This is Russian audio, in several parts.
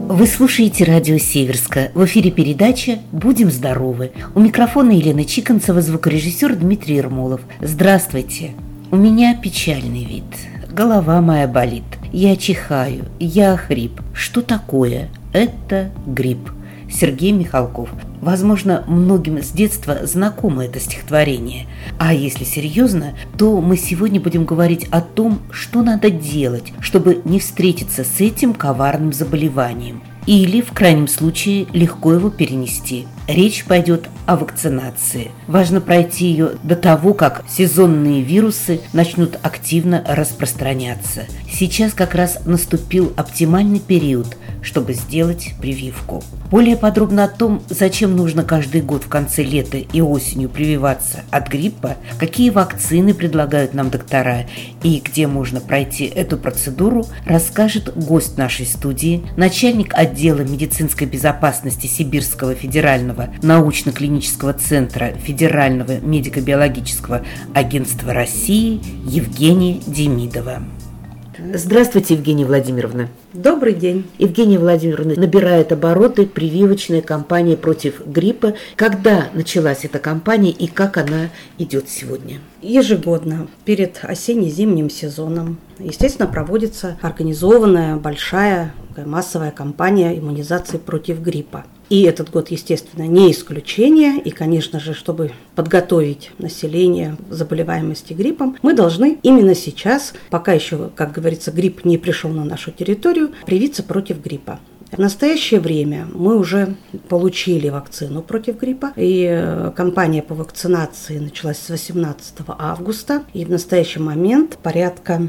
Вы слушаете радио Северска. В эфире передача «Будем здоровы». У микрофона Елена Чиконцева, звукорежиссер Дмитрий Ермолов. Здравствуйте. У меня печальный вид. Голова моя болит. Я чихаю. Я охрип. Что такое? Это грипп. Сергей Михалков. Возможно, многим с детства знакомо это стихотворение. А если серьезно, то мы сегодня будем говорить о том, что надо делать, чтобы не встретиться с этим коварным заболеванием. Или, в крайнем случае, легко его перенести. Речь пойдет о вакцинации. Важно пройти ее до того, как сезонные вирусы начнут активно распространяться. Сейчас как раз наступил оптимальный период, чтобы сделать прививку. Более подробно о том, зачем нужно каждый год в конце лета и осенью прививаться от гриппа, какие вакцины предлагают нам доктора и где можно пройти эту процедуру, расскажет гость нашей студии, начальник отдела медицинской безопасности Сибирского федерального научно-клинического центра Федерального медико-биологического агентства России Евгения Демидова. Здравствуйте, Евгения Владимировна. Добрый день. Евгения Владимировна, набирает обороты прививочная кампания против гриппа. Когда началась эта кампания и как она идет сегодня? Ежегодно перед осенне-зимним сезоном, естественно, проводится организованная большая массовая кампания иммунизации против гриппа. И этот год, естественно, не исключение. И, конечно же, чтобы подготовить население к заболеваемости гриппом, мы должны именно сейчас, пока еще, как говорится, грипп не пришел на нашу территорию, привиться против гриппа. В настоящее время мы уже получили вакцину против гриппа, и кампания по вакцинации началась с 18 августа, и в настоящий момент порядка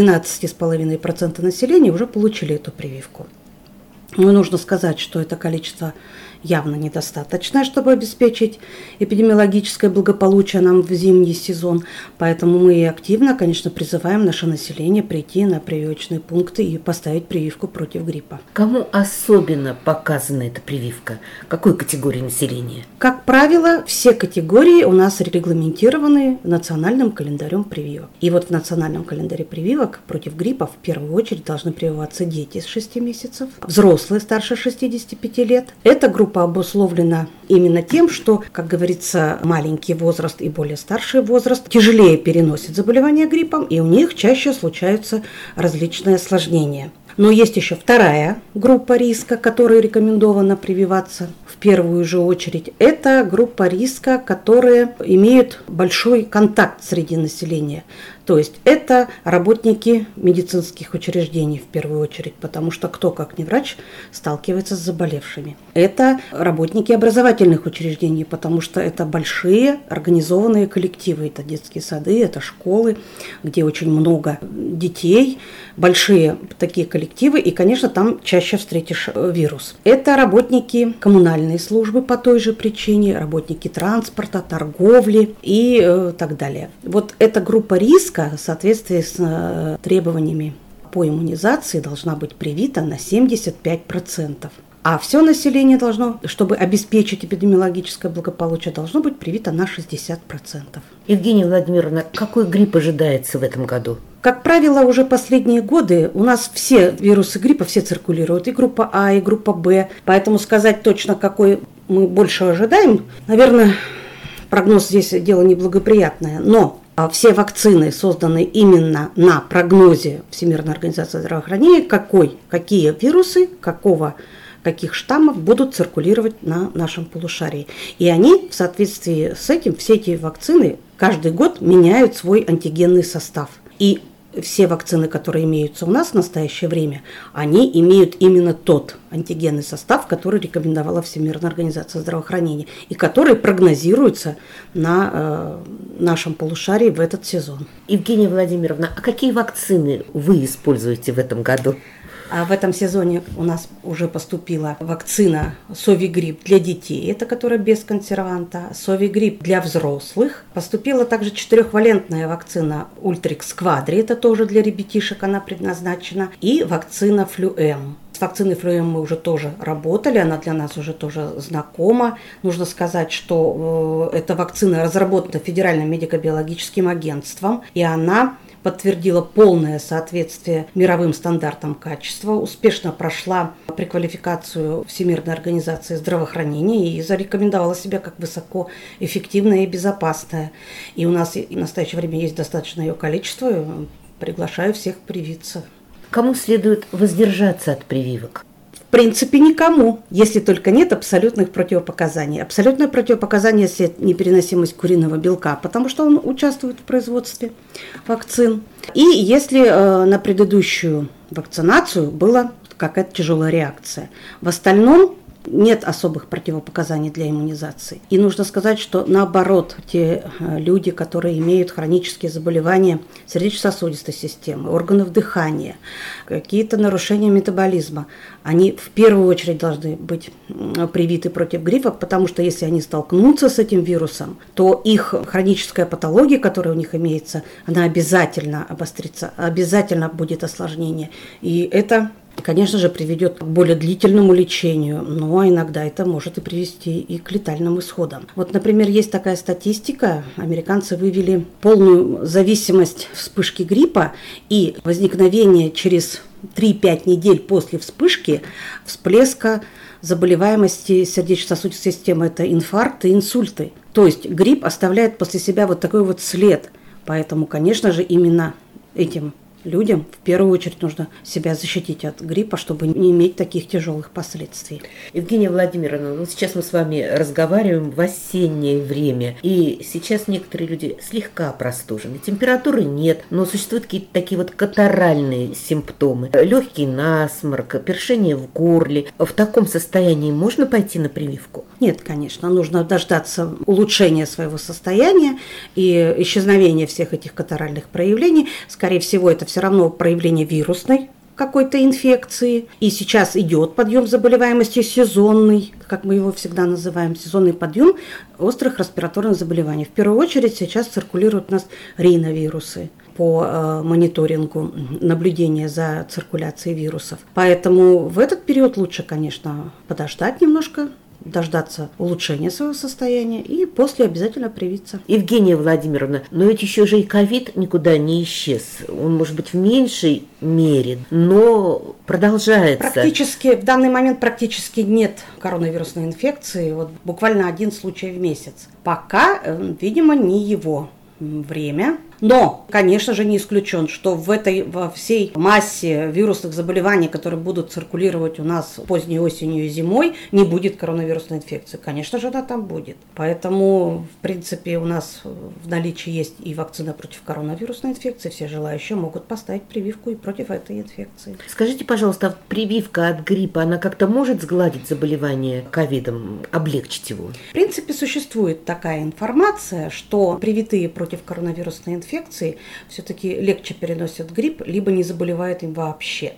12,5% населения уже получили эту прививку. Но нужно сказать, что это количество явно недостаточное, чтобы обеспечить эпидемиологическое благополучие нам в зимний сезон. Поэтому мы активно, конечно, призываем наше население прийти на прививочные пункты и поставить прививку против гриппа. Кому особенно показана эта прививка? Какой категории населения? Как правило, все категории у нас регламентированы национальным календарем прививок. И вот в национальном календаре прививок против гриппа в первую очередь должны прививаться дети с 6 месяцев, взрослые старше 65 лет. Эта группа обусловлена именно тем, что, как говорится, маленький возраст и более старший возраст тяжелее переносят заболевания гриппом, и у них чаще случаются различные осложнения. Но есть еще вторая группа риска, которой рекомендовано прививаться в первую же очередь. Это группа риска, которые имеют большой контакт среди населения. То есть это работники медицинских учреждений в первую очередь, потому что кто, как не врач, сталкивается с заболевшими. Это работники образовательных учреждений, потому что это большие организованные коллективы. Это детские сады, это школы, где очень много детей, большие такие коллективы, и, конечно, там чаще встретишь вирус. Это работники коммунальной службы по той же причине, работники транспорта, торговли и так далее. Вот эта группа риска в соответствии с требованиями по иммунизации должна быть привита на 75%. А все население должно, чтобы обеспечить эпидемиологическое благополучие, должно быть привито на 60%. Евгения Владимировна, какой грипп ожидается в этом году? Как правило, уже последние годы у нас все вирусы гриппа, все циркулируют, и группа А, и группа Б. Поэтому сказать точно, какой мы больше ожидаем, наверное, прогноз здесь дело неблагоприятное. Но все вакцины созданы именно на прогнозе Всемирной организации здравоохранения, какие вирусы, каких штаммов будут циркулировать на нашем полушарии. И они в соответствии с этим, все эти вакцины каждый год меняют свой антигенный состав. И все вакцины, которые имеются у нас в настоящее время, они имеют именно тот антигенный состав, который рекомендовала Всемирная организация здравоохранения и который прогнозируется на нашем полушарии в этот сезон. Евгения Владимировна, а какие вакцины вы используете в этом году? А в этом сезоне у нас уже поступила вакцина Совигрипп для детей, это которая без консерванта, Совигрипп для взрослых. Поступила также 4-валентная вакцина Ультрикс Квадри, это тоже для ребятишек она предназначена, и вакцина Флюэм. С вакциной Флюэм мы уже тоже работали, она для нас уже тоже знакома. Нужно сказать, что эта вакцина разработана Федеральным медико-биологическим агентством, и она подтвердила полное соответствие мировым стандартам качества, успешно прошла преквалификацию Всемирной организации здравоохранения и зарекомендовала себя как высокоэффективная и безопасная. И у нас в настоящее время есть достаточное ее количество. Приглашаю всех привиться. Кому следует воздержаться от прививок? В принципе, никому, если только нет абсолютных противопоказаний. Абсолютное противопоказание – это непереносимость куриного белка, потому что он участвует в производстве вакцин. И если на предыдущую вакцинацию была какая-то тяжелая реакция. В остальном нет особых противопоказаний для иммунизации. И нужно сказать, что наоборот, те люди, которые имеют хронические заболевания сердечно-сосудистой системы, органов дыхания, какие-то нарушения метаболизма, они в первую очередь должны быть привиты против гриппа, потому что если они столкнутся с этим вирусом, то их хроническая патология, которая у них имеется, она обязательно обострится, обязательно будет осложнение. И это, конечно же, приведет к более длительному лечению, но иногда это может и привести и к летальным исходам. Вот, например, есть такая статистика, американцы вывели полную зависимость вспышки гриппа и возникновение через 3-5 недель после вспышки всплеска заболеваемости сердечно-сосудистой системы. Это инфаркты и инсульты. То есть грипп оставляет после себя вот такой вот след. Поэтому, конечно же, именно этим людям в первую очередь нужно себя защитить от гриппа, чтобы не иметь таких тяжелых последствий. Евгения Владимировна, сейчас мы с вами разговариваем в осеннее время, и сейчас некоторые люди слегка простужены. Температуры нет, но существуют какие-то такие вот катаральные симптомы. Легкий насморк, першение в горле. В таком состоянии можно пойти на прививку? Нет, конечно, нужно дождаться улучшения своего состояния и исчезновения всех этих катаральных проявлений. Скорее всего, это все равно проявление вирусной какой-то инфекции. И сейчас идет подъем заболеваемости сезонный, как мы его всегда называем, сезонный подъем острых респираторных заболеваний. В первую очередь сейчас циркулируют у нас риновирусы по мониторингу, наблюдения за циркуляцией вирусов. Поэтому в этот период лучше, конечно, подождать немножко, дождаться улучшения своего состояния и после обязательно привиться. Евгения Владимировна, но ведь еще же и ковид никуда не исчез. Он может быть в меньшей мере, но продолжается. Практически, в данный момент практически нет коронавирусной инфекции. Вот буквально 1 случай в месяц. Пока, видимо, не его время. Но, конечно же, не исключен, что во всей массе вирусных заболеваний, которые будут циркулировать у нас поздней осенью и зимой, не будет коронавирусной инфекции. Конечно же, она там будет. Поэтому, в принципе, у нас в наличии есть и вакцина против коронавирусной инфекции. Все желающие могут поставить прививку и против этой инфекции. Скажите, пожалуйста, прививка от гриппа, она как-то может сгладить заболевание ковидом, облегчить его? В принципе, существует такая информация, что привитые против коронавирусной инфекции все-таки легче переносят грипп, либо не заболевают им вообще.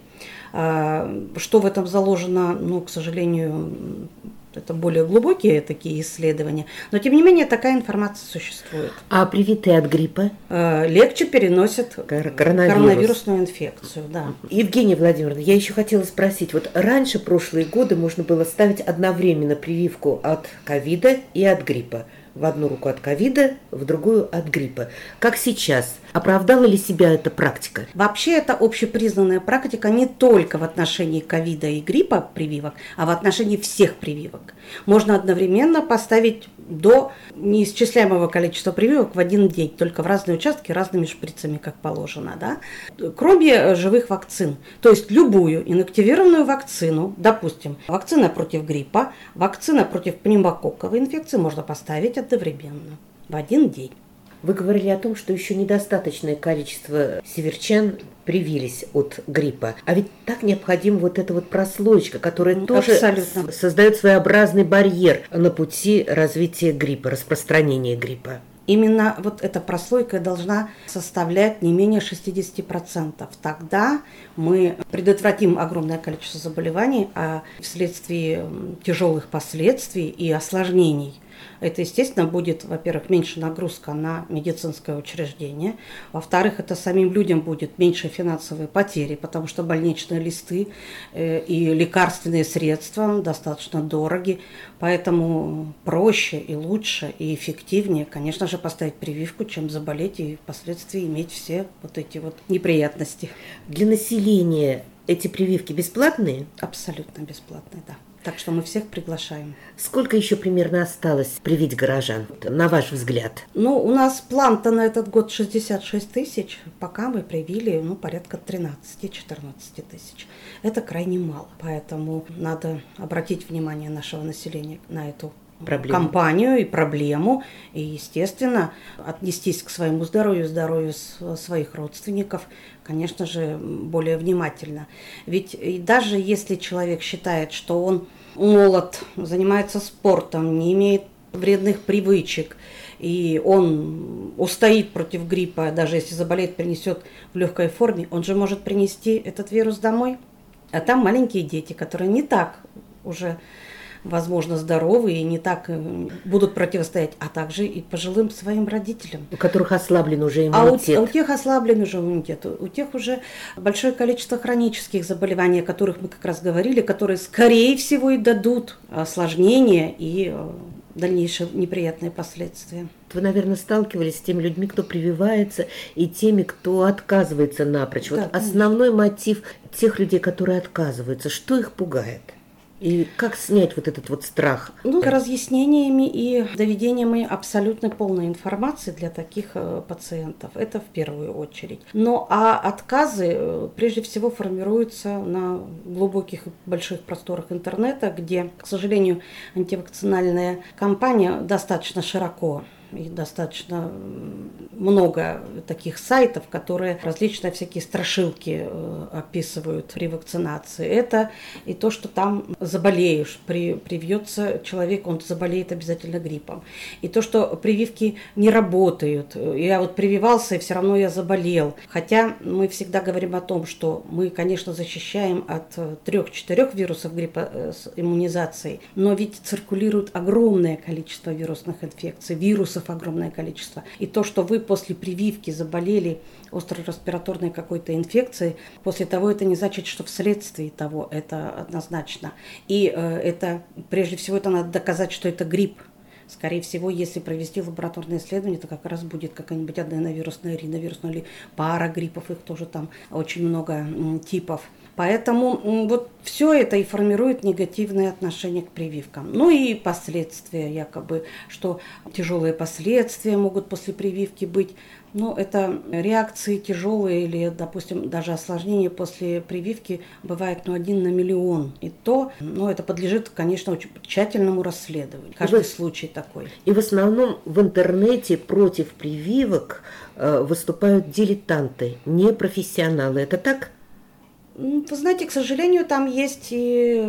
Что в этом заложено, к сожалению, это более глубокие такие исследования, но тем не менее такая информация существует. А привитые от гриппа? Легче переносят коронавирусную инфекцию, да. Евгения Владимировна, я еще хотела спросить, вот раньше, прошлые годы, можно было ставить одновременно прививку от ковида и от гриппа. В одну руку от ковида, в другую от гриппа. Как сейчас? Оправдала ли себя эта практика? Вообще это общепризнанная практика не только в отношении ковида и гриппа прививок, а в отношении всех прививок. Можно одновременно поставить до неисчисляемого количества прививок в один день, только в разные участки, разными шприцами, как положено. Да? Кроме живых вакцин. То есть любую инактивированную вакцину, допустим, вакцина против гриппа, вакцина против пневмококковой инфекции можно поставить одновременно в один день. Вы говорили о том, что еще недостаточное количество северчан привились от гриппа. А ведь так необходима вот эта вот прослоечка, которая тоже создает своеобразный барьер на пути развития гриппа, распространения гриппа. Именно вот эта прослойка должна составлять не менее 60%. Тогда мы предотвратим огромное количество заболеваний, а вследствие тяжелых последствий и осложнений Это, естественно, будет, во-первых, меньше нагрузка на медицинское учреждение. Во-вторых, это самим людям будет меньше финансовые потери, потому что больничные листы и лекарственные средства достаточно дороги. Поэтому проще и лучше и эффективнее, конечно же, поставить прививку, чем заболеть и впоследствии иметь все вот эти вот неприятности. Для населения эти прививки бесплатные? Абсолютно бесплатные, да. Так что мы всех приглашаем. Сколько еще примерно осталось привить горожан, на ваш взгляд? У нас план-то на этот год 66 тысяч. Пока мы привили, порядка 13-14 тысяч. Это крайне мало. Поэтому надо обратить внимание нашего населения на эту кампанию и проблему. И, естественно, отнестись к своему здоровью своих родственников, конечно же, более внимательно. Ведь даже если человек считает, что он молод, занимается спортом, не имеет вредных привычек, и он устоит против гриппа, даже если заболеет, принесет в легкой форме, он же может принести этот вирус домой. А там маленькие дети, которые не так уже, возможно, здоровые и не так будут противостоять, а также и пожилым своим родителям. У которых ослаблен уже иммунитет. У тех ослаблен уже иммунитет. У тех уже большое количество хронических заболеваний, о которых мы как раз говорили, которые, скорее всего, и дадут осложнения и дальнейшие неприятные последствия. Вы, наверное, сталкивались с теми людьми, кто прививается, и теми, кто отказывается напрочь. Да, вот основной мотив тех людей, которые отказываются, что их пугает? И как снять вот этот вот страх? Разъяснениями и доведениями абсолютно полной информации для таких пациентов. Это в первую очередь. А отказы прежде всего формируются на глубоких и больших просторах интернета, где, к сожалению, антивакцинальная кампания достаточно широко и достаточно много таких сайтов, которые различные всякие страшилки описывают при вакцинации. Это и то, что там заболеешь, привьется человек, он заболеет обязательно гриппом. И то, что прививки не работают. Я прививался, и все равно я заболел. Хотя мы всегда говорим о том, что мы, конечно, защищаем от 3-4 вирусов гриппа с иммунизацией, но ведь циркулирует огромное количество вирусных инфекций, вирусов огромное количество. И то, что вы после прививки заболели острой респираторной какой-то инфекцией, после того это не значит, что вследствие того это однозначно. И это, прежде всего, это надо доказать, что это грипп. Скорее всего, если провести лабораторное исследование, то как раз будет какая-нибудь аденовирусная, риновирусная или пара гриппов, их тоже там очень много типов. Поэтому все это и формирует негативное отношение к прививкам. И последствия якобы, что тяжелые последствия могут после прививки быть. Это реакции тяжелые или, допустим, даже осложнения после прививки бывает 1 на миллион. И то, это подлежит, конечно, очень тщательному расследованию. Каждый случай такой. И в основном в интернете против прививок выступают дилетанты, непрофессионалы. Это так? Вы знаете, к сожалению, там есть и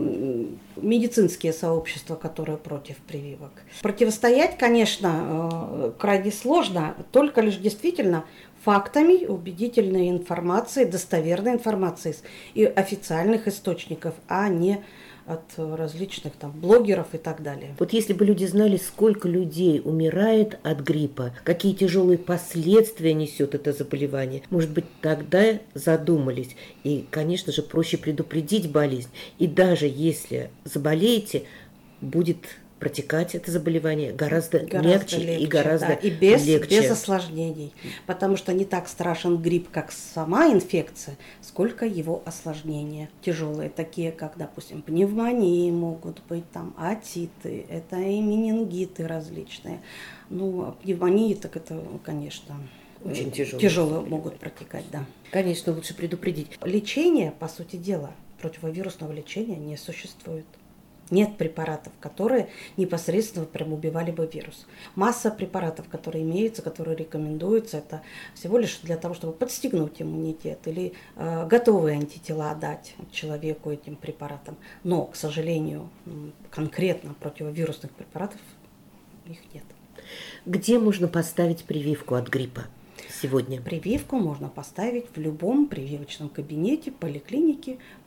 медицинские сообщества, которые против прививок. Противостоять, конечно, крайне сложно, только лишь действительно фактами, убедительной информацией, достоверной информацией и официальных источников, а не от различных блогеров и так далее. Если бы люди знали, сколько людей умирает от гриппа, какие тяжелые последствия несет это заболевание, может быть, тогда задумались. И, конечно же, проще предупредить болезнь. И даже если заболеете, будет протекать это заболевание гораздо легче и гораздо и без легче. осложнений. Потому что не так страшен грипп, как сама инфекция, сколько его осложнения тяжелые, такие как, допустим, пневмонии могут быть, отиты, это и менингиты различные. Пневмонии, так это, конечно, очень тяжело могут протекать, да. Конечно, лучше предупредить. Лечение, по сути дела, противовирусного лечения не существует. Нет препаратов, которые непосредственно прям убивали бы вирус. Масса препаратов, которые имеются, которые рекомендуются, это всего лишь для того, чтобы подстегнуть иммунитет или готовые антитела дать человеку этим препаратам. Но, к сожалению, конкретно противовирусных препаратов их нет. Где можно поставить прививку от гриппа сегодня? Прививку можно поставить в любом прививочном кабинете, поликлинике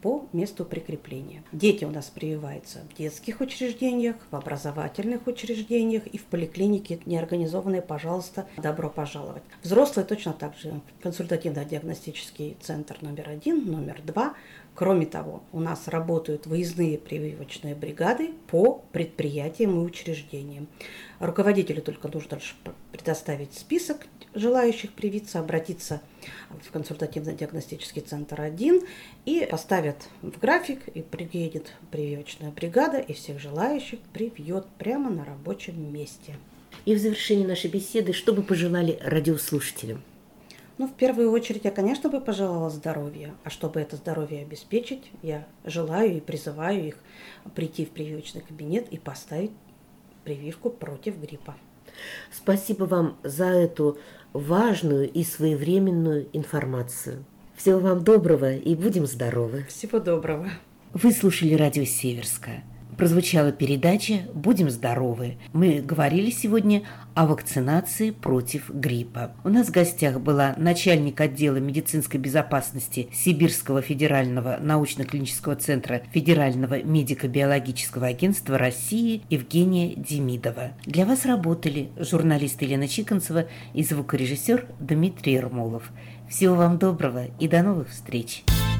по месту прикрепления. Дети у нас прививаются в детских учреждениях, в образовательных учреждениях и в поликлинике неорганизованные, пожалуйста, добро пожаловать. Взрослые точно так же. Консультативно-диагностический центр номер 1, номер 2. Кроме того, у нас работают выездные прививочные бригады по предприятиям и учреждениям. Руководителю только нужно предоставить список желающих привиться, обратиться в консультативно-диагностический центр 1 и поставят в график, и приедет прививочная бригада, и всех желающих привьет прямо на рабочем месте. И в завершении нашей беседы, что бы пожелали радиослушателям? В первую очередь, я, конечно, бы пожелала здоровья. А чтобы это здоровье обеспечить, я желаю и призываю их прийти в прививочный кабинет и поставить прививку против гриппа. Спасибо вам за эту важную и своевременную информацию. Всего вам доброго и будем здоровы. Всего доброго. Вы слушали радио Северское. Прозвучала передача «Будем здоровы». Мы говорили сегодня о вакцинации против гриппа. У нас в гостях была начальник отдела медицинской безопасности Сибирского федерального научно-клинического центра Федерального медико-биологического агентства России Евгения Демидова. Для вас работали журналист Елена Чиконцева и звукорежиссер Дмитрий Ермолов. Всего вам доброго и до новых встреч!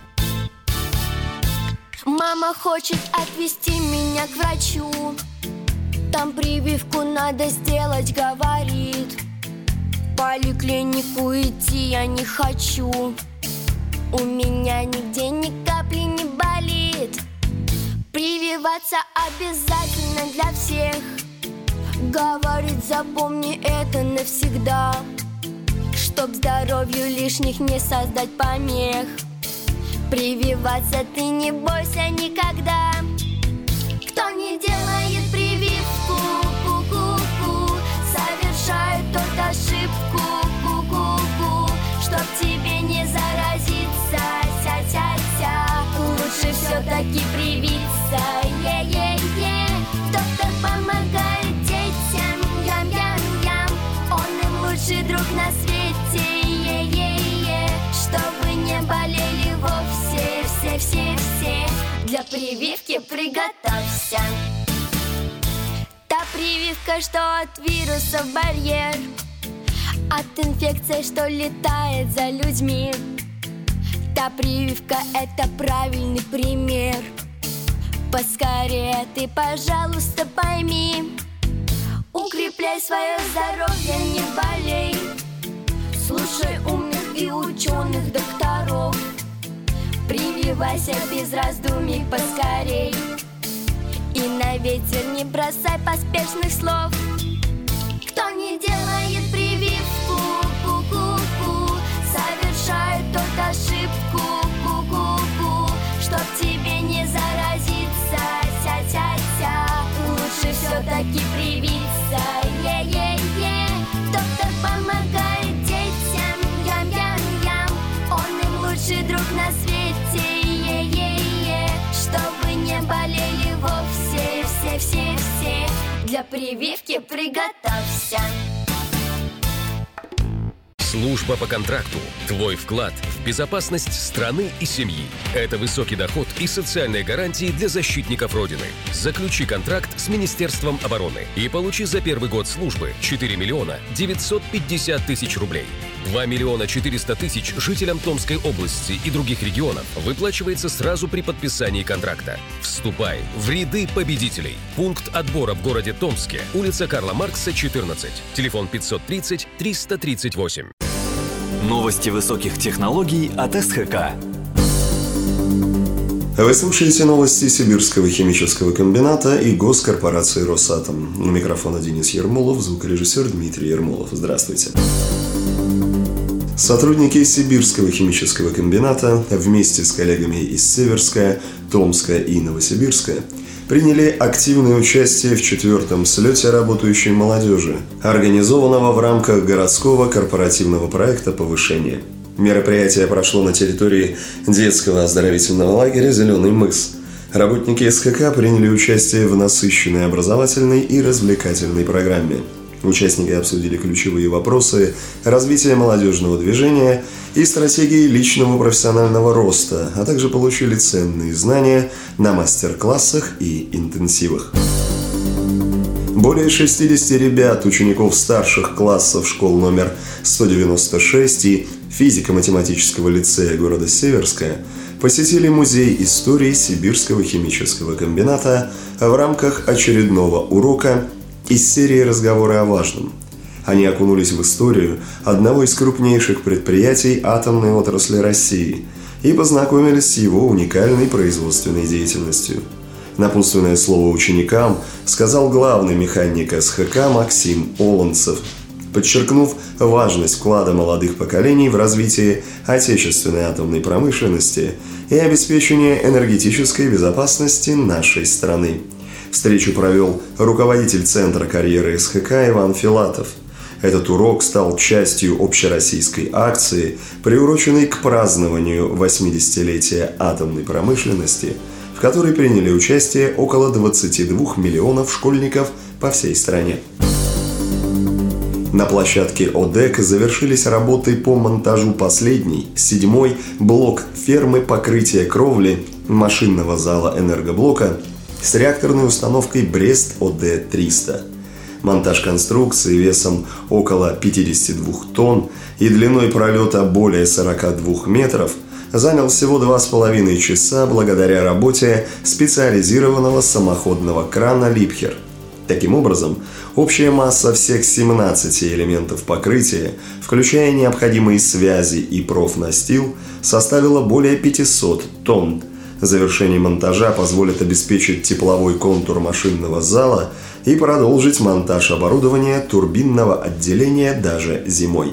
Мама хочет отвезти меня к врачу. Там прививку надо сделать, говорит. В поликлинику идти я не хочу. У меня нигде ни капли не болит. Прививаться обязательно для всех. Говорит, запомни это навсегда, чтоб здоровью лишних не создать помех. Прививаться ты не бойся никогда. Кто не делает прививку, ку-ку-ку, совершает тот ошибку, ку-ку-ку. Чтоб тебе не заразиться, ся-ся-ся, лучше все-таки привиться, е-е-е. Доктор помогает детям, ям-ям-ям, он им лучший друг на свете, е-е-е. Чтобы не болели вовсе, все-все-все, для прививки приготовься. Та прививка, что от вирусов барьер, от инфекции, что летает за людьми. Та прививка – это правильный пример. Поскорее ты, пожалуйста, пойми. Укрепляй свое здоровье, не болей. Слушай умных и ученых докторов. Прививайся без раздумий поскорей. И на ветер не бросай поспешных слов. Кто не делает прививку, ку-ку-ку, совершает тот ошибку, ку-ку-ку. Чтоб тебе не заразиться, ся-ся-ся, лучше все-таки привиться, е-е-е. Доктор помогает детям, ям-ям-ям, он им лучший друг на свете, е-е-е. Чтобы не болели вовсе, все-все-все, для прививки приготовься. Служба по контракту. Твой вклад в безопасность страны и семьи. Это высокий доход и социальные гарантии для защитников Родины. Заключи контракт с Министерством обороны и получи за первый год службы 4 миллиона 950 тысяч рублей. 2 миллиона 400 тысяч жителям Томской области и других регионов выплачивается сразу при подписании контракта. Вступай в ряды победителей. Пункт отбора в городе Томске. Улица Карла Маркса, 14. Телефон 530 338. Новости высоких технологий от СХК. Вы слушаете новости Сибирского химического комбината и госкорпорации «Росатом». У микрофона Денис Ермолов, звукорежиссер Дмитрий Ермолов. Здравствуйте. Сотрудники Сибирского химического комбината вместе с коллегами из Северска, Томска и Новосибирска приняли активное участие в 4-м слете работающей молодежи, организованного в рамках городского корпоративного проекта повышения. Мероприятие прошло на территории детского оздоровительного лагеря «Зеленый мыс». Работники СХК приняли участие в насыщенной образовательной и развлекательной программе. Участники обсудили ключевые вопросы развития молодежного движения и стратегии личного профессионального роста, а также получили ценные знания на мастер-классах и интенсивах. Более 60 ребят, учеников старших классов школ номер 196 и физико-математического лицея города Северска посетили Музей истории Сибирского химического комбината в рамках очередного урока из серии «Разговоры о важном». Они окунулись в историю одного из крупнейших предприятий атомной отрасли России и познакомились с его уникальной производственной деятельностью. Напутственное слово ученикам сказал главный механик СХК Максим Олонцев, подчеркнув важность вклада молодых поколений в развитие отечественной атомной промышленности и обеспечение энергетической безопасности нашей страны. Встречу провел руководитель Центра карьеры СХК Иван Филатов. Этот урок стал частью общероссийской акции, приуроченной к празднованию 80-летия атомной промышленности, в которой приняли участие около 22 миллионов школьников по всей стране. На площадке ОДЭК завершились работы по монтажу последней, 7-й блок фермы покрытия кровли машинного зала энергоблока с реакторной установкой Брест-ОД-300. Монтаж конструкции весом около 52 тонн и длиной пролета более 42 метров занял всего 2,5 часа благодаря работе специализированного самоходного крана «Липхер». Таким образом, общая масса всех 17 элементов покрытия, включая необходимые связи и профнастил, составила более 500 тонн. Завершение монтажа позволит обеспечить тепловой контур машинного зала и продолжить монтаж оборудования турбинного отделения даже зимой.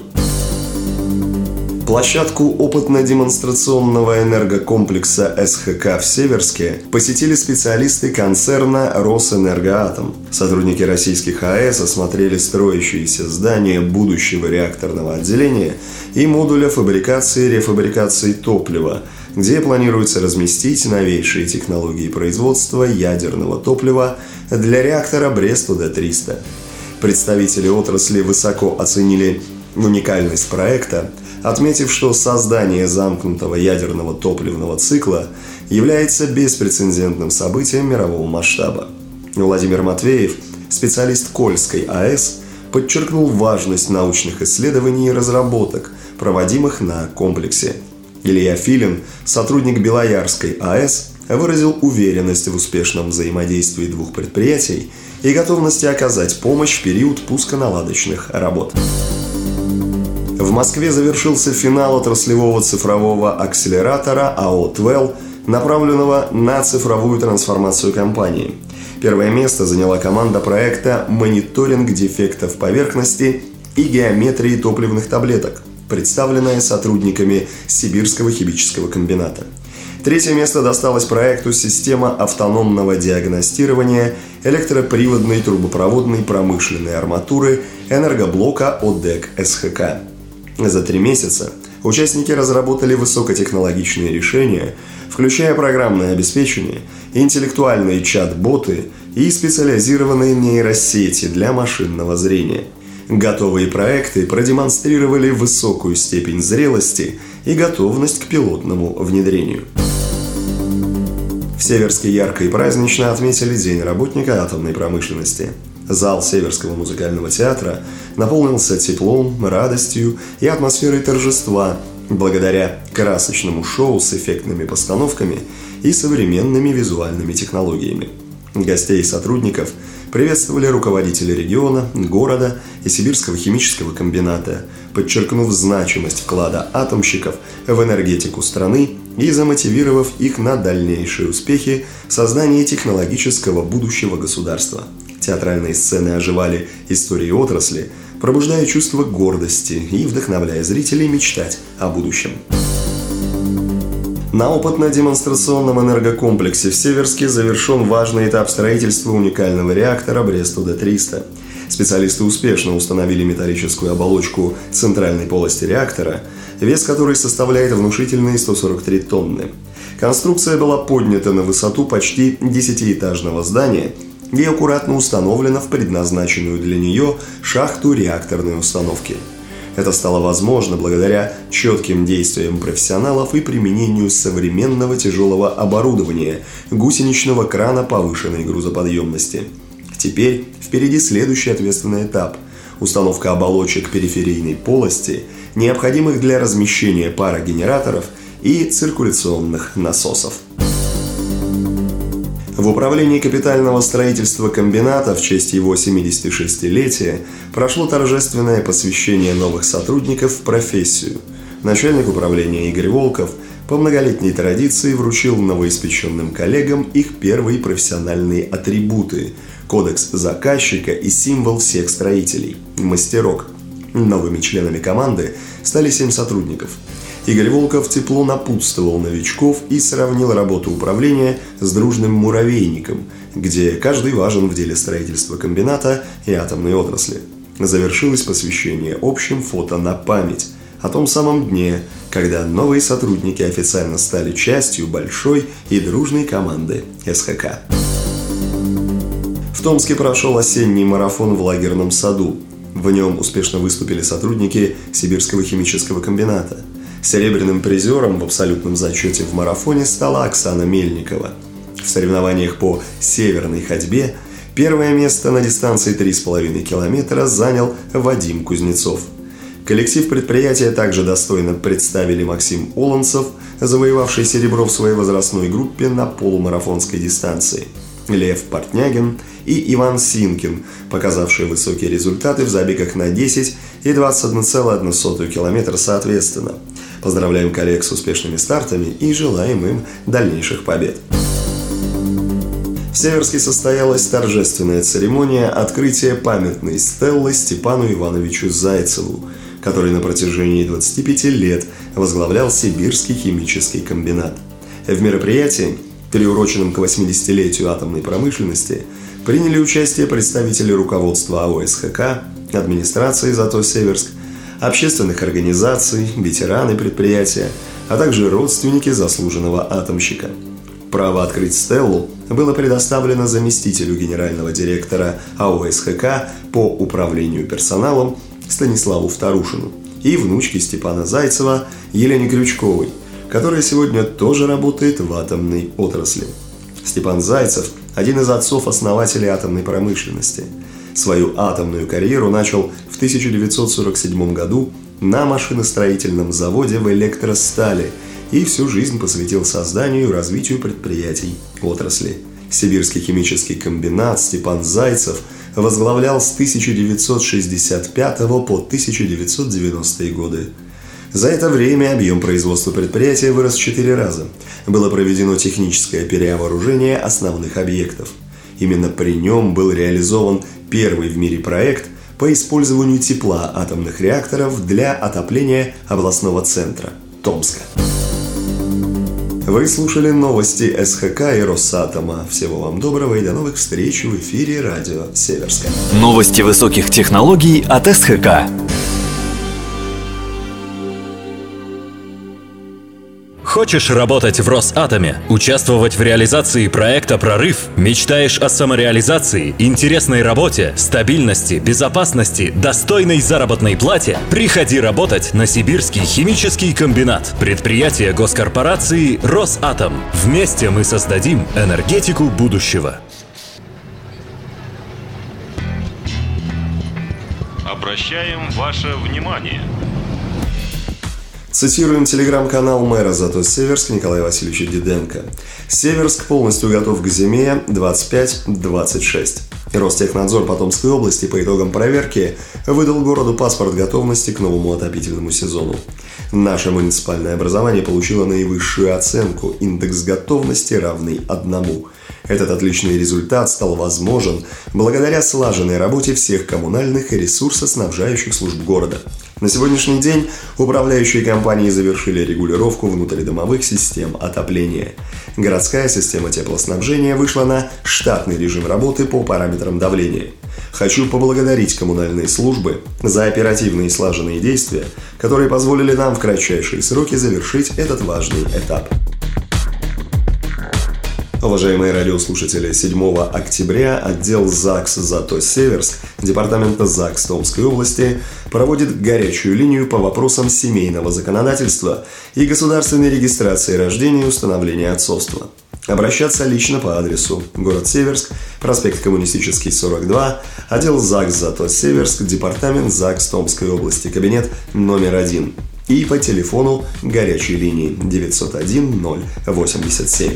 Площадку опытно-демонстрационного энергокомплекса СХК в Северске посетили специалисты концерна «Росэнергоатом». Сотрудники российских АЭС осмотрели строящиеся здания будущего реакторного отделения и модуля фабрикации и рефабрикации топлива, где планируется разместить новейшие технологии производства ядерного топлива для реактора Брест-ОД-300. Представители отрасли высоко оценили уникальность проекта, отметив, что создание замкнутого ядерного топливного цикла является беспрецедентным событием мирового масштаба. Владимир Матвеев, специалист Кольской АЭС, подчеркнул важность научных исследований и разработок, проводимых на комплексе. Илья Филин, сотрудник Белоярской АЭС, выразил уверенность в успешном взаимодействии двух предприятий и готовности оказать помощь в период пусконаладочных работ. В Москве завершился финал отраслевого цифрового акселератора АО «ТВЭЛ», направленного на цифровую трансформацию компании. Первое место заняла команда проекта «Мониторинг дефектов поверхности и геометрии топливных таблеток», представленная сотрудниками Сибирского химического комбината. Третье место досталось проекту «Система автономного диагностирования электроприводной трубопроводной промышленной арматуры энергоблока ОДЭК СХК». За 3 месяца участники разработали высокотехнологичные решения, включая программное обеспечение, интеллектуальные чат-боты и специализированные нейросети для машинного зрения. Готовые проекты продемонстрировали высокую степень зрелости и готовность к пилотному внедрению. В Северске ярко и празднично отметили День работника атомной промышленности. Зал Северского музыкального театра наполнился теплом, радостью и атмосферой торжества благодаря красочному шоу с эффектными постановками и современными визуальными технологиями. Гостей и сотрудников приветствовали руководители региона, города и Сибирского химического комбината, подчеркнув значимость вклада атомщиков в энергетику страны и замотивировав их на дальнейшие успехи в создании технологического будущего государства. Театральные сцены оживали истории отрасли, пробуждая чувство гордости и вдохновляя зрителей мечтать о будущем. На опытно-демонстрационном энергокомплексе в Северске завершен важный этап строительства уникального реактора Брест-ОД-300. Специалисты успешно установили металлическую оболочку центральной полости реактора, вес которой составляет внушительные 143 тонны. Конструкция была поднята на высоту почти 10-этажного здания и аккуратно установлена в предназначенную для нее шахту реакторной установки. Это стало возможно благодаря четким действиям профессионалов и применению современного тяжелого оборудования гусеничного крана повышенной грузоподъемности. Теперь впереди следующий ответственный этап – установка оболочек периферийной полости, необходимых для размещения парогенераторов и циркуляционных насосов. В управлении капитального строительства комбината в честь его 76-летия прошло торжественное посвящение новых сотрудников в профессию. Начальник управления Игорь Волков по многолетней традиции вручил новоиспеченным коллегам их первые профессиональные атрибуты – кодекс заказчика и символ всех строителей – мастерок. Новыми членами команды стали 7 сотрудников. Игорь Волков тепло напутствовал новичков и сравнил работу управления с дружным муравейником, где каждый важен в деле строительства комбината и атомной отрасли. Завершилось посвящение общим фото на память о том самом дне, когда новые сотрудники официально стали частью большой и дружной команды СХК. В Томске прошел осенний марафон в лагерном саду. В нем успешно выступили сотрудники Сибирского химического комбината. Серебряным призером в абсолютном зачете в марафоне стала Оксана Мельникова. В соревнованиях по северной ходьбе первое место на дистанции 3,5 километра занял Вадим Кузнецов. Коллектив предприятия также достойно представили Максим Оланцев, завоевавший серебро в своей возрастной группе на полумарафонской дистанции, Лев Портнягин и Иван Синкин, показавшие высокие результаты в забегах на 10 и 21,1 километра соответственно. Поздравляем коллег с успешными стартами и желаем им дальнейших побед. В Северске состоялась торжественная церемония открытия памятной стеллы Степану Ивановичу Зайцеву, который на протяжении 25 лет возглавлял Сибирский химический комбинат. В мероприятии, приуроченном к 80-летию атомной промышленности, приняли участие представители руководства АО СХК, администрации ЗАТО Северск, общественных организаций, ветераны предприятия, а также родственники заслуженного атомщика. Право открыть стеллу было предоставлено заместителю генерального директора АО СХК по управлению персоналом Станиславу Вторушину и внучке Степана Зайцева Елене Крючковой, которая сегодня тоже работает в атомной отрасли. Степан Зайцев – один из отцов-основателей атомной промышленности. Свою атомную карьеру начал в 1947 году на машиностроительном заводе в электростали и всю жизнь посвятил созданию и развитию предприятий отрасли. Сибирский химический комбинат Степан Зайцев возглавлял с 1965 по 1990 годы. За это время объем производства предприятия вырос в 4 раза. Было проведено техническое перевооружение основных объектов. Именно при нем был реализован первый в мире проект по использованию тепла атомных реакторов для отопления областного центра – Томска. Вы слушали новости СХК и Росатома. Всего вам доброго и до новых встреч в эфире радио Северска. Новости высоких технологий от СХК. Хочешь работать в Росатоме? Участвовать в реализации проекта «Прорыв»? Мечтаешь о самореализации, интересной работе, стабильности, безопасности, достойной заработной плате? Приходи работать на Сибирский химический комбинат. Предприятие госкорпорации «Росатом». Вместе мы создадим энергетику будущего. Обращаем ваше внимание. Цитируем телеграм-канал мэра ЗАТО Северск Николая Васильевича Диденко. Северск полностью готов к зиме 25-26. Ростехнадзор по Томской области по итогам проверки выдал городу паспорт готовности к новому отопительному сезону. Наше муниципальное образование получило наивысшую оценку – индекс готовности равный 1. Этот отличный результат стал возможен благодаря слаженной работе всех коммунальных и ресурсоснабжающих служб города. На сегодняшний день управляющие компании завершили регулировку внутридомовых систем отопления. Городская система теплоснабжения вышла на штатный режим работы по параметрам давления. Хочу поблагодарить коммунальные службы за оперативные и слаженные действия, которые позволили нам в кратчайшие сроки завершить этот важный этап. Уважаемые радиослушатели, 7 октября отдел ЗАГС «Зато-Северск» Департамента ЗАГС Томской области проводит горячую линию по вопросам семейного законодательства и государственной регистрации рождения и установления отцовства. Обращаться лично по адресу: город Северск, проспект Коммунистический, 42, отдел ЗАГС «Зато-Северск», Департамент ЗАГС Томской области, кабинет номер 1. И по телефону горячей линии 901 087.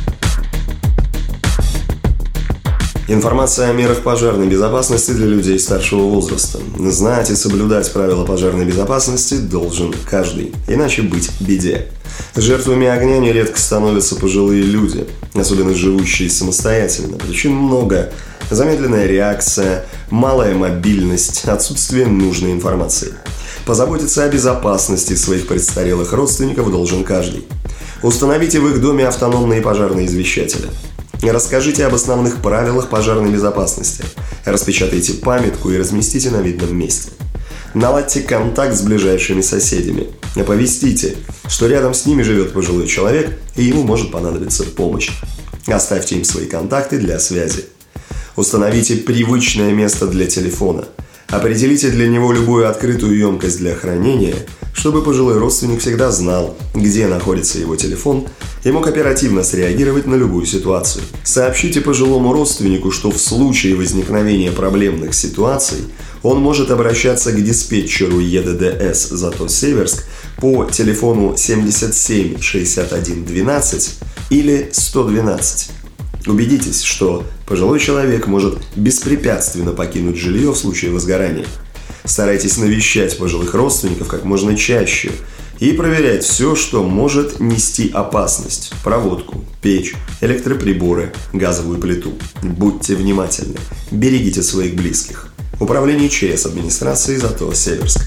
Информация о мерах пожарной безопасности для людей старшего возраста. Знать и соблюдать правила пожарной безопасности должен каждый, иначе быть беде. Жертвами огня нередко становятся пожилые люди, особенно живущие самостоятельно. Причин много: замедленная реакция, малая мобильность, отсутствие нужной информации. Позаботиться о безопасности своих престарелых родственников должен каждый. Установите в их доме автономные пожарные извещатели. Расскажите об основных правилах пожарной безопасности. Распечатайте памятку и разместите на видном месте. Наладьте контакт с ближайшими соседями. Оповестите, что рядом с ними живет пожилой человек и ему может понадобиться помощь. Оставьте им свои контакты для связи. Установите привычное место для телефона. Определите для него любую открытую емкость для хранения, чтобы пожилой родственник всегда знал, где находится его телефон, и мог оперативно среагировать на любую ситуацию. Сообщите пожилому родственнику, что в случае возникновения проблемных ситуаций он может обращаться к диспетчеру ЕДДС «Зато-Северск» по телефону 77 61 12 или 112. Убедитесь, что пожилой человек может беспрепятственно покинуть жилье в случае возгорания. Старайтесь навещать пожилых родственников как можно чаще и проверять все, что может нести опасность: проводку, печь, электроприборы, газовую плиту. Будьте внимательны, берегите своих близких. Управление ЧС администрации «Зато-Северск».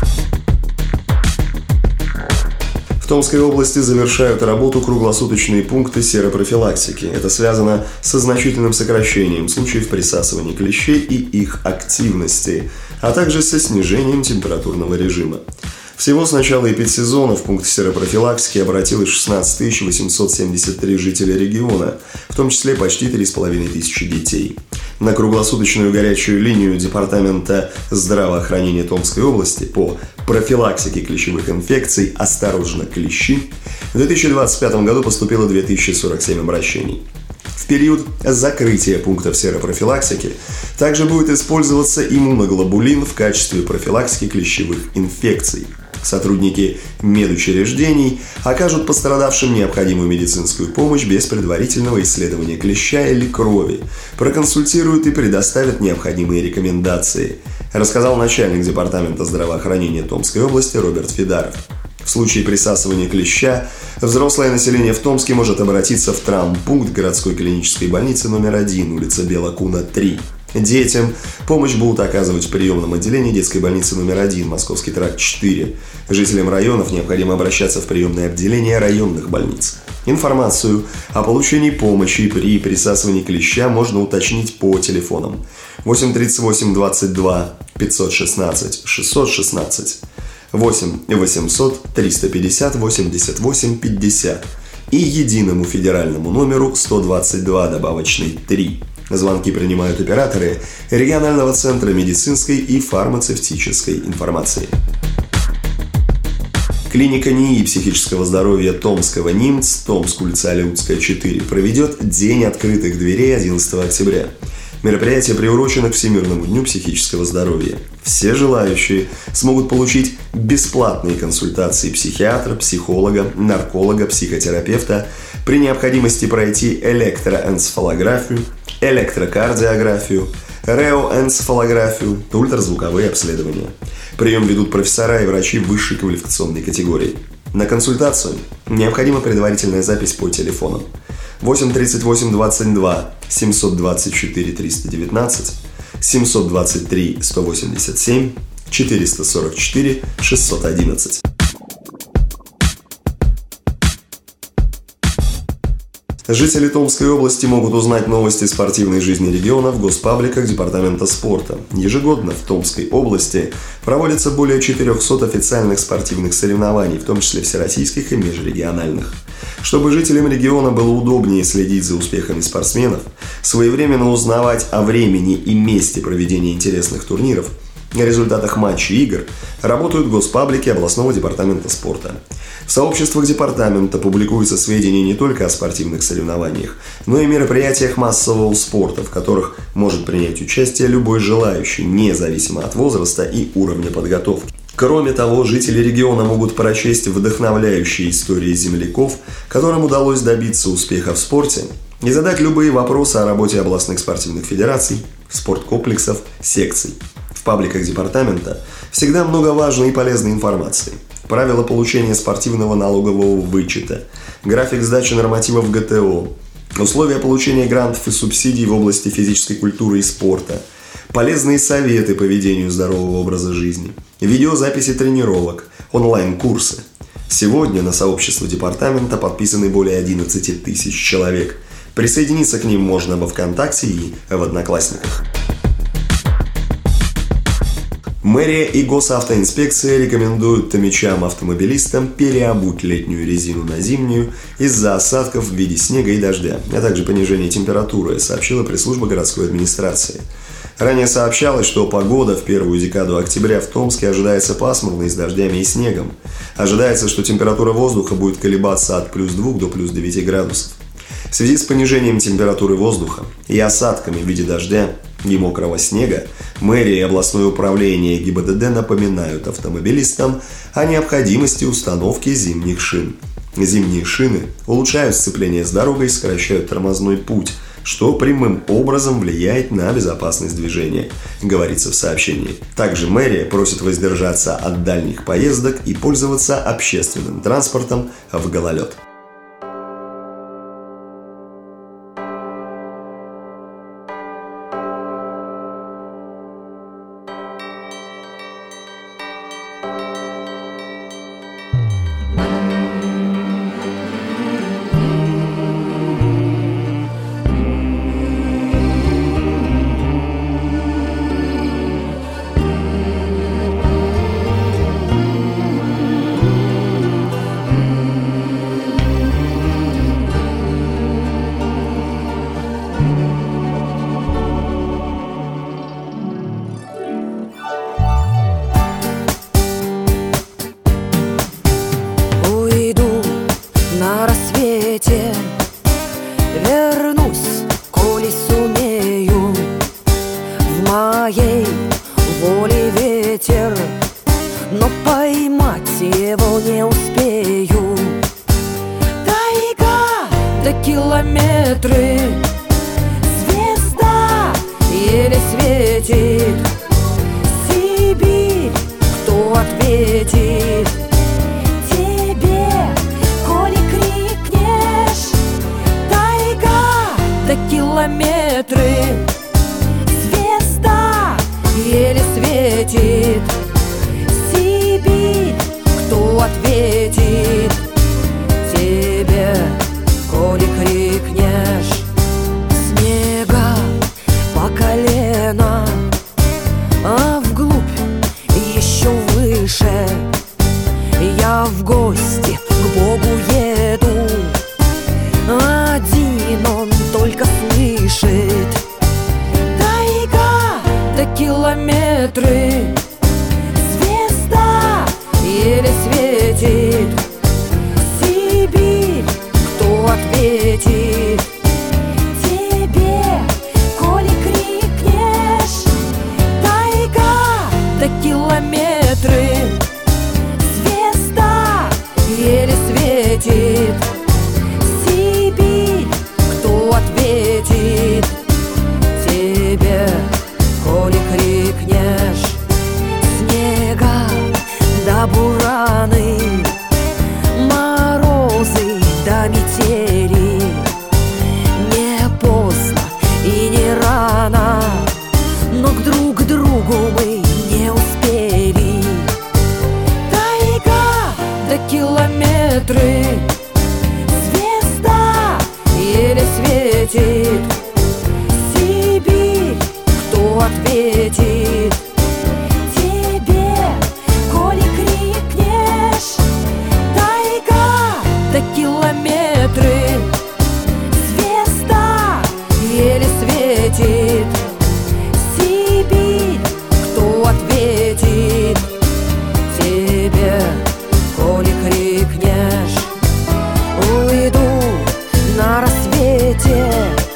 В Томской области завершают работу круглосуточные пункты серопрофилактики. Это связано со значительным сокращением случаев присасывания клещей и их активности, а также со снижением температурного режима. Всего с начала эпидсезона в пункты серопрофилактики обратилось 16 873 жителя региона, в том числе почти 3500 детей. На круглосуточную горячую линию Департамента здравоохранения Томской области по профилактике клещевых инфекций «Осторожно, клещи» в 2025 году поступило 2047 обращений. В период закрытия пунктов серопрофилактики также будет использоваться иммуноглобулин в качестве профилактики клещевых инфекций. Сотрудники медучреждений окажут пострадавшим необходимую медицинскую помощь без предварительного исследования клеща или крови, проконсультируют и предоставят необходимые рекомендации, рассказал начальник Департамента здравоохранения Томской области Роберт Федаров. В случае присасывания клеща взрослое население в Томске может обратиться в травмпункт городской клинической больницы номер 1, улица Белокуна, 3. Детям помощь будут оказывать в приемном отделении детской больницы номер 1, Московский тракт, 4. Жителям районов необходимо обращаться в приемное отделение районных больниц. Информацию о получении помощи при присасывании клеща можно уточнить по телефонам 838 22 516 616, 8 800 350 88 50 и единому федеральному номеру 122 добавочный 3. Звонки принимают операторы регионального центра медицинской и фармацевтической информации. Клиника НИИ психического здоровья Томского НИМЦ, Томск, улица Алеутская, 4, проведет День открытых дверей 11 октября. Мероприятие приурочено к Всемирному дню психического здоровья. Все желающие смогут получить бесплатные консультации психиатра, психолога, нарколога, психотерапевта, при необходимости пройти электроэнцефалографию, электрокардиографию, реоэнцефалографию, ультразвуковые обследования. Прием ведут профессора и врачи высшей квалификационной категории. На консультацию необходима предварительная запись по телефонам 8 38 22 724 319, 723 187, 444 611. Жители Томской области могут узнать новости спортивной жизни региона в госпабликах Департамента спорта. Ежегодно в Томской области проводится более 400 официальных спортивных соревнований, в том числе всероссийских и межрегиональных. Чтобы жителям региона было удобнее следить за успехами спортсменов, своевременно узнавать о времени и месте проведения интересных турниров, на результатах матчей и игр работают госпаблики областного департамента спорта. В сообществах департамента публикуются сведения не только о спортивных соревнованиях, но и мероприятиях массового спорта, в которых может принять участие любой желающий, независимо от возраста и уровня подготовки. Кроме того, жители региона могут прочесть вдохновляющие истории земляков, которым удалось добиться успеха в спорте, и задать любые вопросы о работе областных спортивных федераций, спорткомплексов, секций. В пабликах департамента всегда много важной и полезной информации. Правила получения спортивного налогового вычета, график сдачи нормативов ГТО, условия получения грантов и субсидий в области физической культуры и спорта, полезные советы по ведению здорового образа жизни, видеозаписи тренировок, онлайн-курсы. Сегодня на сообщество департамента подписаны более 11 тысяч человек. Присоединиться к ним можно во ВКонтакте и в Одноклассниках. Мэрия и госавтоинспекция рекомендуют томичам-автомобилистам переобуть летнюю резину на зимнюю из-за осадков в виде снега и дождя, а также понижения температуры, сообщила пресс-служба городской администрации. Ранее сообщалось, что погода в первую декаду октября в Томске ожидается пасмурной с дождями и снегом. Ожидается, что температура воздуха будет колебаться от +2 до +9 градусов. В связи с понижением температуры воздуха и осадками в виде дождя и мокрого снега, мэрия и областное управление ГИБДД напоминают автомобилистам о необходимости установки зимних шин. Зимние шины улучшают сцепление с дорогой, сокращают тормозной путь, что прямым образом влияет на безопасность движения, говорится в сообщении. Также мэрия просит воздержаться от дальних поездок и пользоваться общественным транспортом в гололед. Вернусь, коли сумею, в моей воле ветер, но поймать его не успею. Тайга до километры, звезда еле светит. Сибирь, кто ответит тебе, коли крикнешь? Тайга до километры, звезда еле светит. Сибирь, кто ответит тебе, коли крикнешь? Снега по колено, а вглубь еще выше. Я в гости к Богу еду, один он только слышит. Тайга до километры, звезда еле светит. Сибирь, кто ответит тебе, коли крикнешь? Тайга до километры, звезда еле светит. Сибирь, кто ответит тебе, коли крикнешь? Снега до бураны, морозы до метели. Не поздно и не рано, но друг к другу мы не успели. Тайга до километры, звезда еле светит. Сибирь, кто ответит тебе, коли крикнешь? Тайга до километры, еле светит. Сибирь, кто ответит тебе, коли крикнешь? Уйду на рассвете,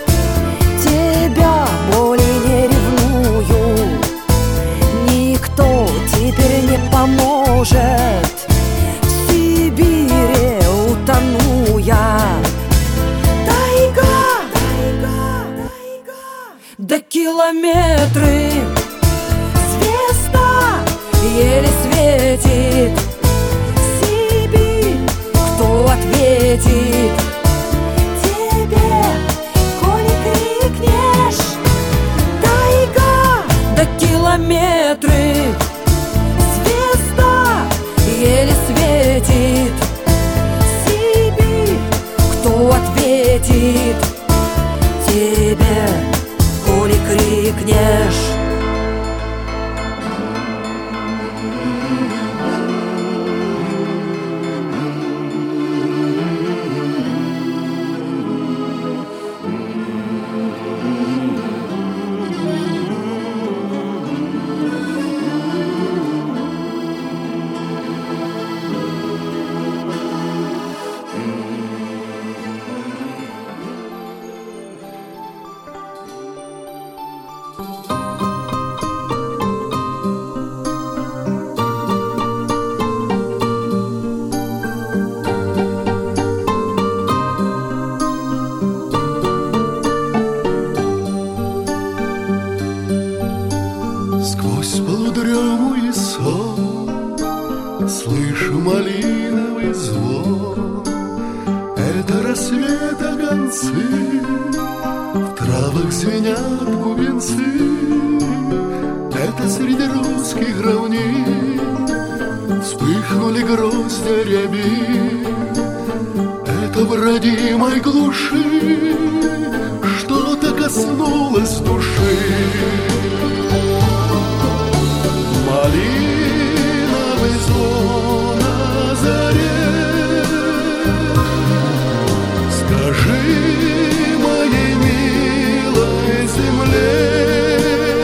тебя более не ревную. Никто теперь не поможет, в Сибири утону я. Тайга, тайга, тайга, да километры. Звезда еле светит. Сибирь, кто ответит тебе, коли крикнешь? Тайга, да километры. Звезда еле светит. Сибирь, кто ответит тебе, коли крикнешь? Сквозь полудремный сон слышу малиновый звон. Это рассвета гонцы, в травах звенят бубенцы. Это среди русских равнин вспыхнули грозди ряби. Это в родимой глуши что-то коснулось души. Малиновый звон на заре, скажи моей милой земле,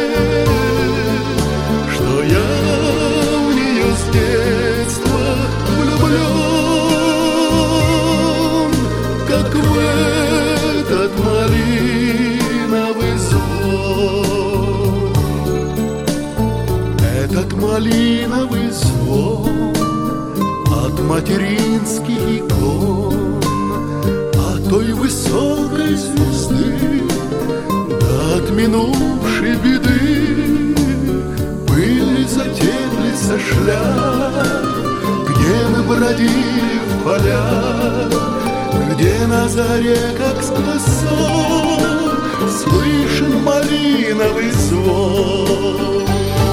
что я в нее с детства влюблен, как в этот малиновый звон. Этот малиновый звон от материнских икон, от той высокой звезды, да от минувшей беды. Были затеплится шляп, где мы бродили в полях, где на заре, как сквозь сон, слышен малиновый звон.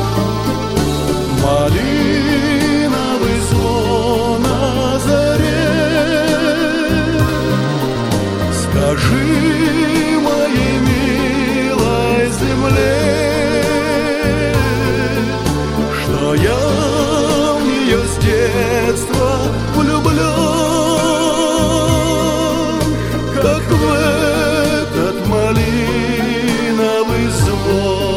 Малиновый звон на заре, скажи моей милой земле, что я в нее с детства влюблен, как в этот малиновый звон.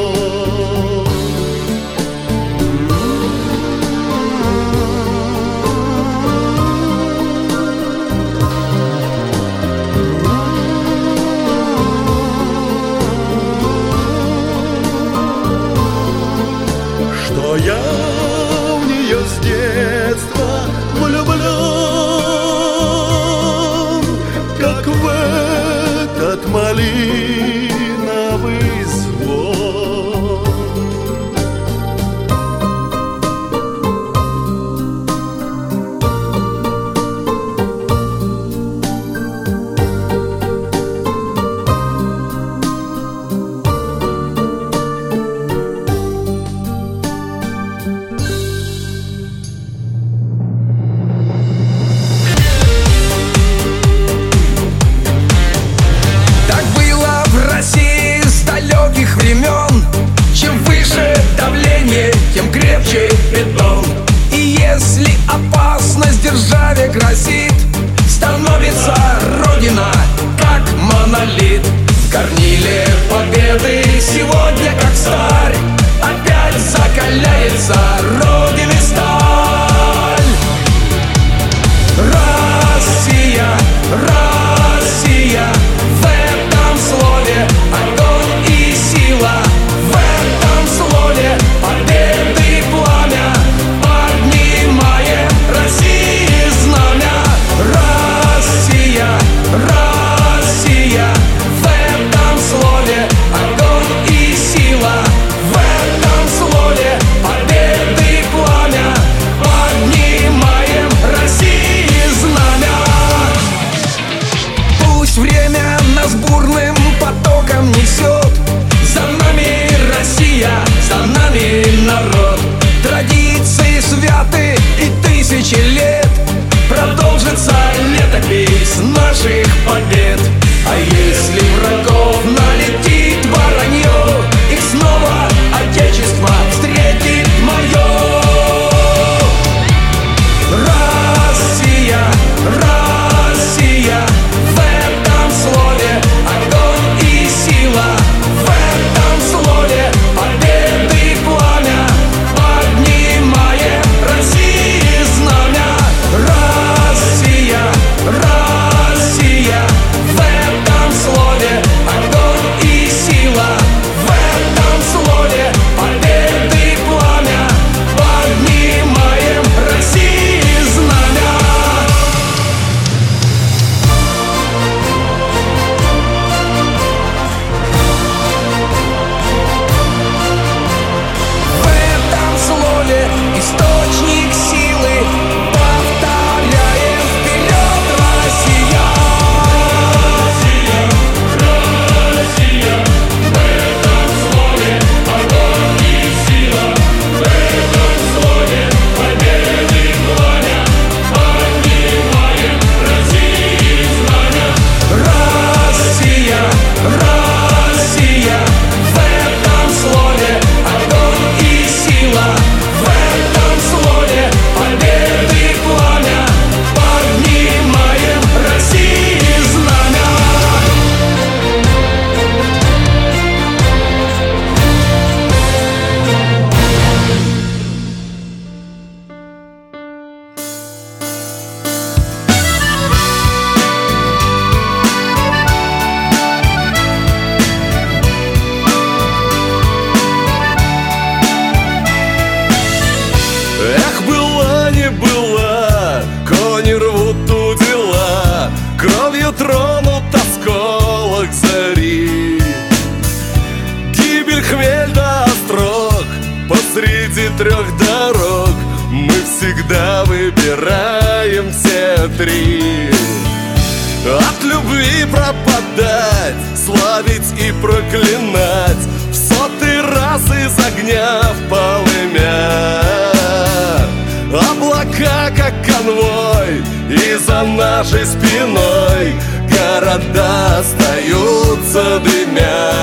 Я в нее с детства влюблен, как в этот малиновый звон. Чем выше давление, тем крепче бетон. И если опасность державе грозит, становится Родина как монолит в горниле трех дорог мы всегда выбираем все три. От любви пропадать, славить и проклинать, в сотый раз из огня в полымя. Облака, как конвой, и за нашей спиной города остаются дымя.